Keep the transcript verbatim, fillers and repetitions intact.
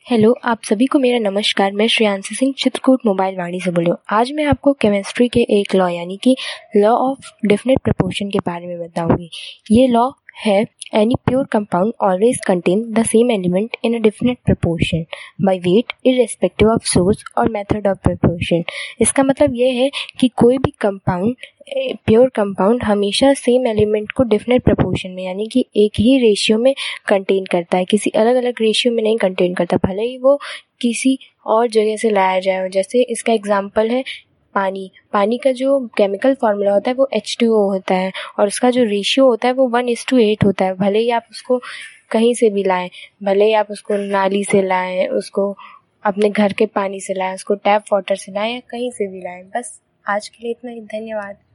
Hello, आप सभी को मेरा नमस्कार। मैं श्रेयांशी सिंह चित्रकूट मोबाइल वाणी से बोल रही हूँ। आज मैं आपको केमिस्ट्री के एक लॉ यानी कि लॉ ऑफ डेफिनेट प्रपोर्शन के बारे में बताऊंगी। ये लॉ है any pure compound always contain the same element in a definite proportion by weight irrespective of source और मेथड ऑफ प्रपोर्शन। इसका मतलब ये है कि कोई भी कंपाउंड प्योर कंपाउंड हमेशा सेम एलिमेंट को डेफिनेट प्रपोर्शन में यानी कि एक ही रेशियो में कंटेन करता है, किसी अलग अलग रेशियो में नहीं कंटेन करता, भले ही वो किसी और जगह से लाया जाए। जैसे इसका एग्जांपल है पानी। पानी का जो केमिकल फार्मूला होता है वो एच टू ओ होता है और उसका जो रेशियो होता है वो वन इज टू एट होता है। भले ही आप उसको कहीं से भी लाएं, भले ही आप उसको नाली से लाएं, उसको अपने घर के पानी से लाएं, उसको टैप वाटर से लाएं या कहीं से भी लाएं। बस आज के लिए इतना ही। धन्यवाद।